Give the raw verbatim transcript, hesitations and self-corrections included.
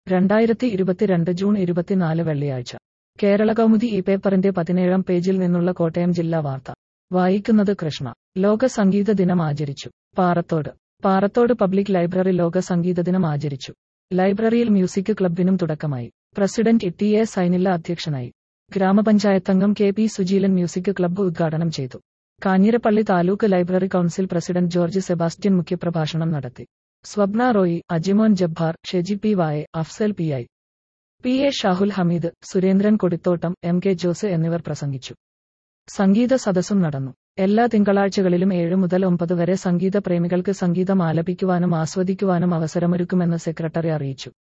രണ്ടായിരത്തി ഇരുപത്തിരണ്ട് ജൂൺ ഇരുപത്തിനാല് വെള്ളിയാഴ്ച കേരളകൗമുദി ഈ പേപ്പറിന്റെ പതിനേഴാം പേജിൽ നിന്നുള്ള കോട്ടയം ജില്ലാ വാർത്ത വായിക്കുന്നത് കൃഷ്ണ. ലോക സംഗീത ദിനം ആചരിച്ചു. പാറത്തോട് പാറത്തോട് പബ്ലിക് ലൈബ്രറി ലോക സംഗീത ദിനം ആചരിച്ചു. ലൈബ്രറിയിൽ മ്യൂസിക് ക്ലബ്ബിനും തുടക്കമായി. പ്രസിഡന്റ് ടി എ സൈനില്ല അധ്യക്ഷനായി. ഗ്രാമപഞ്ചായത്തംഗം K P Sujeelan music club ഉദ്ഘാടനം ചെയ്തു. Kanjirappally taluk library council president George Sebastian മുഖ്യപ്രഭാഷണം നടത്തി. സ്വപ്ന റോയി, അജിമോൻ ജബ്ബാർ, ഷെജി പി വായെ, Afsal P I P A Shahul Hameed, Surendran Kodithottam, M K Jose എന്നിവർ പ്രസംഗിച്ചു. സംഗീത സദസ്സും നടന്നു. എല്ലാ തിങ്കളാഴ്ചകളിലും ഏഴ് മുതൽ ഒമ്പത് വരെ സംഗീത പ്രേമികൾക്ക് സംഗീതം ആലപിക്കുവാനും ആസ്വദിക്കുവാനും അവസരമൊരുക്കുമെന്ന് സെക്രട്ടറി അറിയിച്ചു.